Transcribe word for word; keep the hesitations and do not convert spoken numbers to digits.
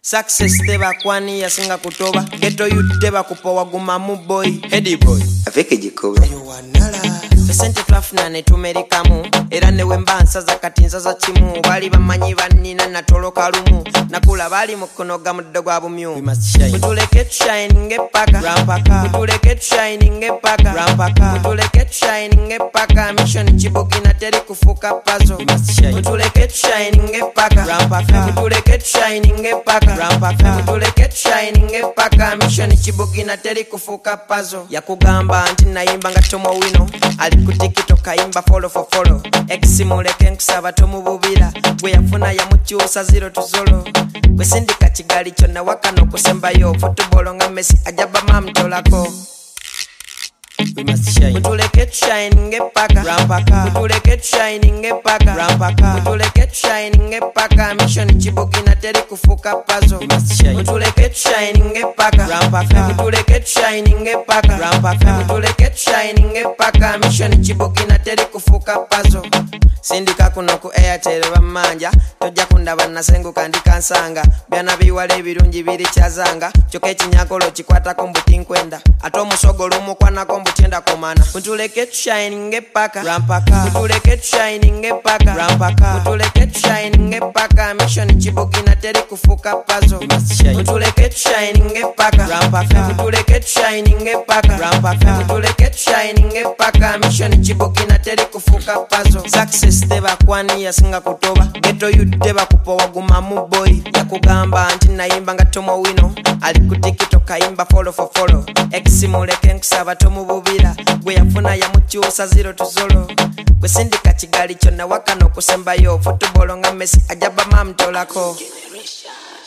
Success teba kwani yasinga kutoba Ghetto youth teba kupowa gumamu boy Heady boy Aveke jikoba Fesente twafuna ne tumerikamu era ne wembansa za katinza za chimu bali bamanyi banina natoloka lumu nakula bali mukonoga muddo gwa bumyu mutuleke shining epaka rampaka mutuleke shining epaka rampaka mutuleke shining epaka mission chibogina teri kufuka pazo mutuleke shining epaka rampaka mutuleke shining epaka rampaka mutuleke shining epaka mission chibogina teri kufuka pazo yakugamba anti nayimba ngatomo wino Kutiki kaimba follow for follow Eximuleke nkusaba tomu bubira Gwe yafuna ya muchusa zero to zero Gwe sindika chigali chona wakano kusemba yo Football nga Messi ajaba mamtolako We must shine Mutuleke shining epaka Rampaka Mutuleke shining epaka Rampaka Mutuleke shining epaka Mission chibogina teri kufuka pazo We must shine Mutuleke shining epaka Rampaka Mutuleke shining epaka Rampaka Mutuleke shining epaka Mission chibogina teri kufuka pazo Sindika kuno ku Airtel bamanja tojja kundaba nasengu kandika nsanga byana biwale ebirungi biri kyazanga kyoke kinyakolo kikwata ko mbuti nkwenda ate omusogo lumu kwana ko mbutenda komana mutuleke shining epaka rampaka mutuleke shining epaka rampaka mutuleke shining epaka mission chibogina teri kufuka pazo mutuleke shining epaka rampaka mutuleke shining epaka rampaka mutuleke shining epaka mission chibogina teri kufuka pazo Success teba kwani yasinga kutoba Ghetto youth teba kupowa gumamu boy yakugamba anti nayimba ngatomo wino alikutiki kaimba follow for follow Eximuleke nkusaba tomu bubira gwe yafuna ya muchusa zero to zero gwe sindika chigali chona wakano kusemba yo Football nga Messi ajaba mamtolako Generation